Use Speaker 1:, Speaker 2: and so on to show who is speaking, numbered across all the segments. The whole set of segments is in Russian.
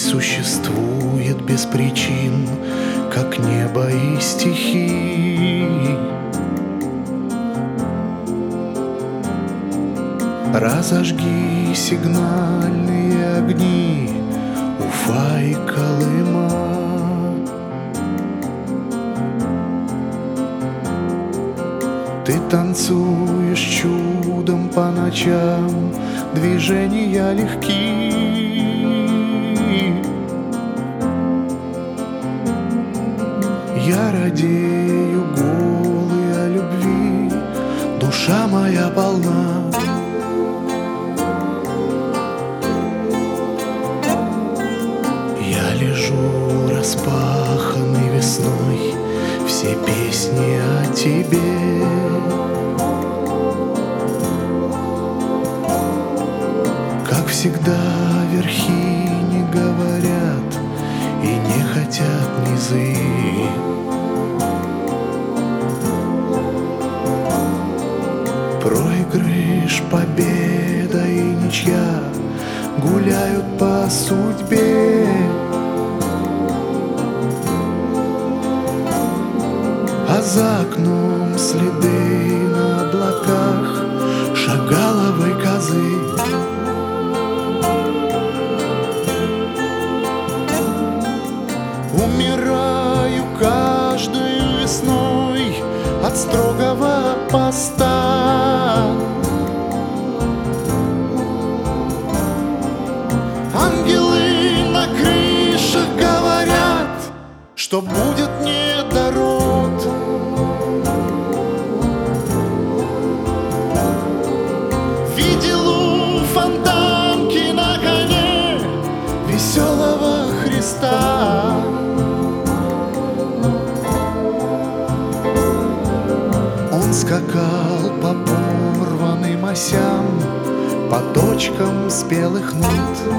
Speaker 1: существует без причин, как небо и стихии. Разожги сигнальные огни Уфа и Колыма. Ты танцуешь чудом по ночам, движения легки. Я радею голый о любви, душа моя полна. Я лежу распаханный весной, все песни о тебе. Как всегда верхи не говорят и не хотят низы. Проигрыш, победа и ничья гуляют по судьбе. А за окном следы на облаках шагаловой козы. Умираю каждой весной от строгого поста. Ангелы на крышах говорят, что будет недород. Видел у фонтанки на коне веселого Христа. Он скакал по порванным осям, по точкам спелых нот.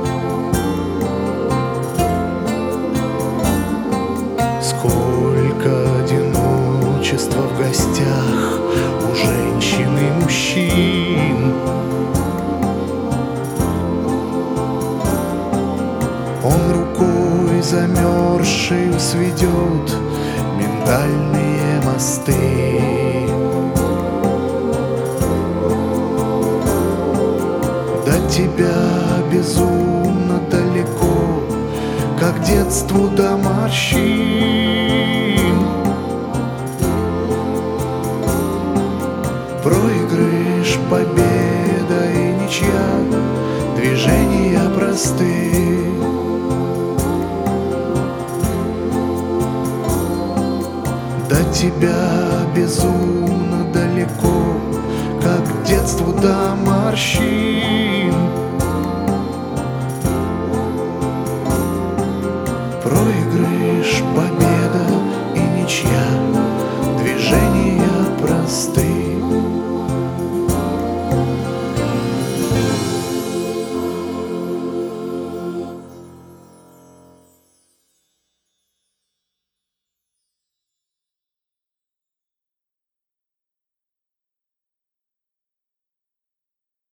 Speaker 1: Сколько одиночества в гостях у женщин и мужчин. Он рукой замерзшей сведет миндальные мосты. До тебя безумно далеко, как детству до морщин. Проигрыш, победа и ничья, движения просты. До тебя безумно далеко, как детству до морщин.